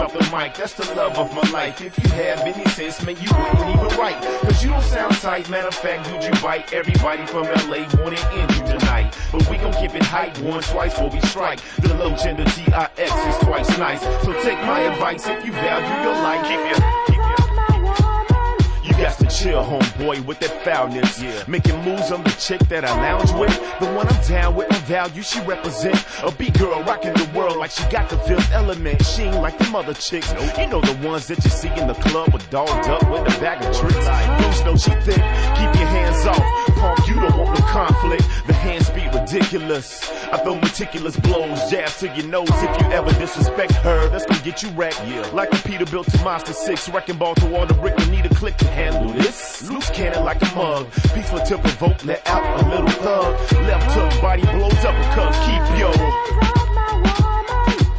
off the mic, that's the love of my life. If you have any sense, man, you wouldn't even write. Cause you don't sound tight, matter of fact, dude, you bite. Everybody from LA wanna end you tonight. But we gon' keep it hype once, twice before we strike. The low gender TIX is twice nice. So take my advice, if you value your life, you got to chill, homeboy, with that foulness. Making moves on the chick that I lounge with. The one I'm down with, my value, she represent a beat girl rocking the world like she got the fifth element. She ain't like them other chicks. You know the ones that you see in the club with dolled up with a bag of tricks. Dudes know she thick, keep your hands off. Punk, you don't want no conflict. The hands be ridiculous. I throw meticulous blows, jabs to your nose. If you ever disrespect her, that's gonna get you wrecked. Like a Peterbilt to Monster 6, wrecking ball to all the brick. You need a click to handle this. Loose cannon like a mug. Peaceful to provoke, let out a little thug. Left hook, body blows up a cup. Keep yo.